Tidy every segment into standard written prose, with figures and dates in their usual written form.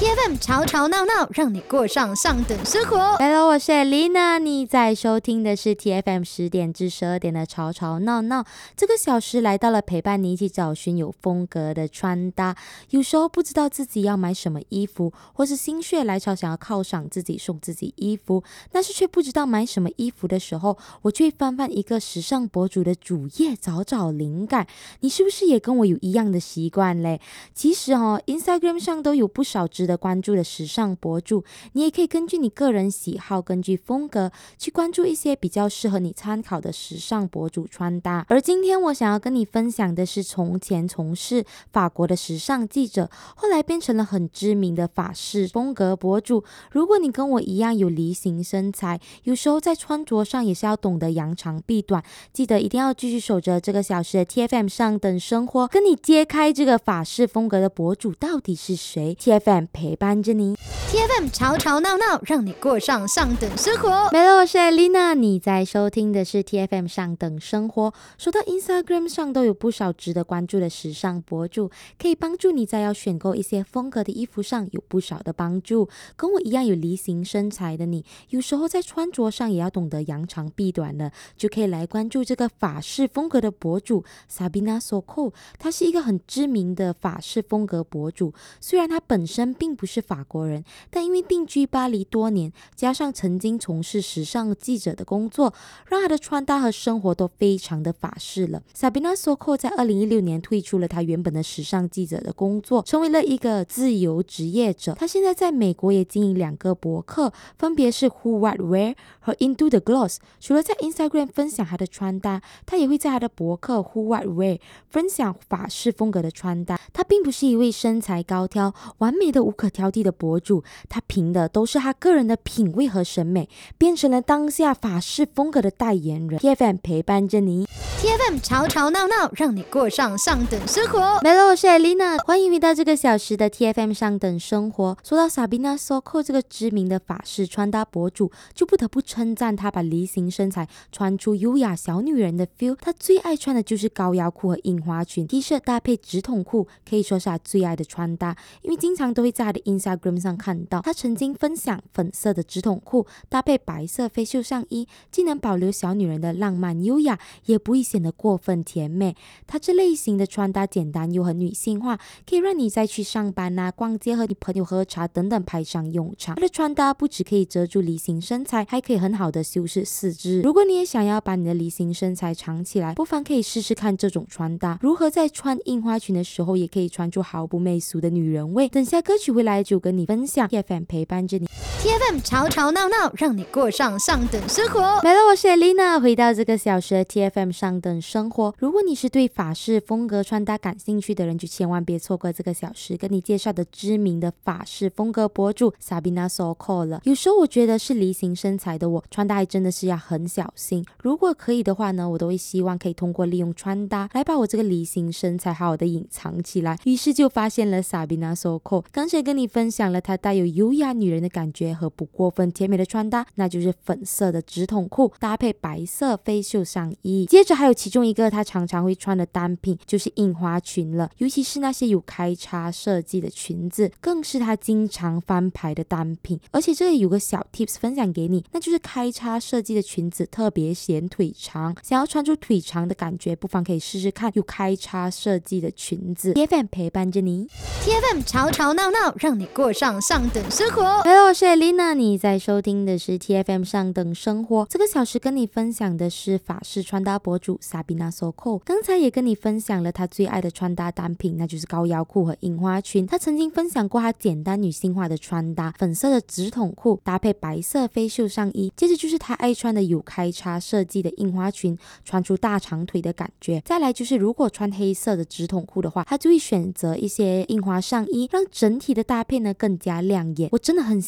TFM 吵吵闹闹，让你过上上等生活。 Hello， 我是 Elena， 你在收听的是 TFM 10点至12点的吵吵闹闹。这个小时来到了陪伴你一起找寻有风格的穿搭。有时候不知道自己要买什么衣服，或是心血来潮想要犒赏自己送自己衣服，但是却不知道买什么衣服的时候，我就会翻翻一个时尚博主的主页找找灵感。你是不是也跟我有一样的习惯嘞？其实Instagram 上都有不少值得关注的时尚博主，你也可以根据你个人喜好，根据风格去关注一些比较适合你参考的时尚博主穿搭。而今天我想要跟你分享的是从前从事法国的时尚记者，后来变成了很知名的法式风格博主。如果你跟我一样有梨形身材，有时候在穿着上也是要懂得扬长避短，记得一定要继续守着这个小时的 TFM 上等生活，跟你揭开这个法式风格的博主到底是谁。 TFM 陪伴着你， TFM 吵吵闹闹，让你过上上等生活。 Hello， 我是 Elena， 你在收听的是 TFM 上等生活。说到 Instagram 上都有不少值得关注的时尚博主，可以帮助你在要选购一些风格的衣服上有不少的帮助。跟我一样有梨形身材的你，有时候在穿着上也要懂得扬长避短的，就可以来关注这个法式风格的博主 Sabina Soko。 他是一个很知名的法式风格博主，虽然他本身并不是法国人，但因为定居巴黎多年，加上曾经从事时尚记者的工作，让他的穿搭和生活都非常的法式了。 Sabina Soko 在2016年退出了他原本的时尚记者的工作，成为了一个自由职业者。他现在在美国也经营2个博客，分别是 Who What Wear 和 Into the Gloss。 除了在 Instagram 分享他的穿搭，他也会在他的博客 Who What Wear 分享法式风格的穿搭。他并不是一位身材高挑、完美的无可挑剔的博主，他凭的都是他个人的品味和审美，变成了当下法式风格的代言人。 TFM 陪伴着你， TFM 吵吵闹闹，让你过上上等生活。 Hello， 我是 Elena， 欢迎回到这个小时的 TFM 上等生活。说到 Sabina Soko 这个知名的法式穿搭博主，就不得不称赞她把梨形身材穿出优雅小女人的 feel。她最爱穿的就是高腰裤和印花裙 T 恤搭配直筒裤，可以说是她最爱的穿搭，因为经常都会在她的 Instagram 上看到。她曾经分享粉色的直筒裤搭配白色飞袖上衣，既能保留小女人的浪漫优雅，也不会显得过分甜美。她这类型的穿搭简单又很女性化，可以让你在去上班逛街和你朋友喝茶等等派上用场。她的穿搭不只可以遮住梨形身材，还可以很好的修饰四肢。如果你也想要把你的梨形身材藏起来，不妨可以试试看这种穿搭，如何在穿印花裙的时候也可以穿出毫不媚俗的女人味。等下歌曲回来就跟你分享。 TFM 陪伴着你， TFM 吵吵闹闹，让你过上上等生活。 Hello， 我是 Elena， 回到这个小时的 TFM 上等生活。如果你是对法式风格穿搭感兴趣的人，就千万别错过这个小时跟你介绍的知名的法式风格博主 Sabina Soko 了。有时候我觉得是梨形身材的我，穿搭还真的是要很小心。如果可以的话呢，我都会希望可以通过利用穿搭来把我这个梨形身材好好的隐藏起来。于是就发现了 Sabina Soko， 刚才跟你分享了她带有优雅女人的感觉和不过分甜美的穿搭，那就是粉色的直筒裤搭配白色飞袖上衣。接着还有其中一个她常常会穿的单品就是印花裙了，尤其是那些有开叉设计的裙子，更是她经常翻牌的单品。而且这里有个小 tips 分享给你，那就是开叉设计的裙子特别显腿长，想要穿出腿长的感觉，不妨可以试试看有开叉设计的裙子。 TFM 陪伴着你， TFM 吵吵闹闹，让你过上上等生活。 Hello， 我是 Elena， 你在收听的是 TFM 上等生活。这个小时跟你分享的是法式穿搭博主 Sabina Soko。 刚才也跟你分享了她最爱的穿搭单品，那就是高腰裤和印花裙。她曾经分享过她简单女性化的穿搭，粉色的直筒裤搭配白色飞袖上衣，接着就是她爱穿的有开叉设计的印花裙，穿出大长腿的感觉。再来就是如果穿黑色的直筒裤的话，她就会选择一些印花上衣，让整体的搭配呢更加亮眼。我真的很欣赏她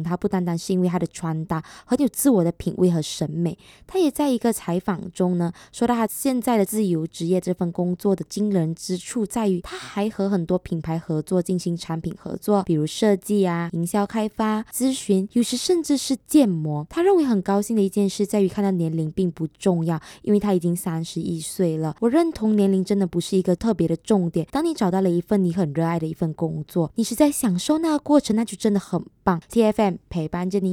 他不单单是因为他的穿搭很有自我的品味和审美，他也在一个采访中呢说到他现在的自由职业这份工作的惊人之处在于他还和很多品牌合作进行产品合作，比如设计营销开发、咨询，有时甚至是建模。他认为很高兴的一件事在于看到年龄并不重要，因为他已经31岁了。我认同年龄真的不是一个特别的重点，当你找到了一份你很热爱的一份工作，你是在享受那个过程，那就真的很棒。TFM 陪伴着你。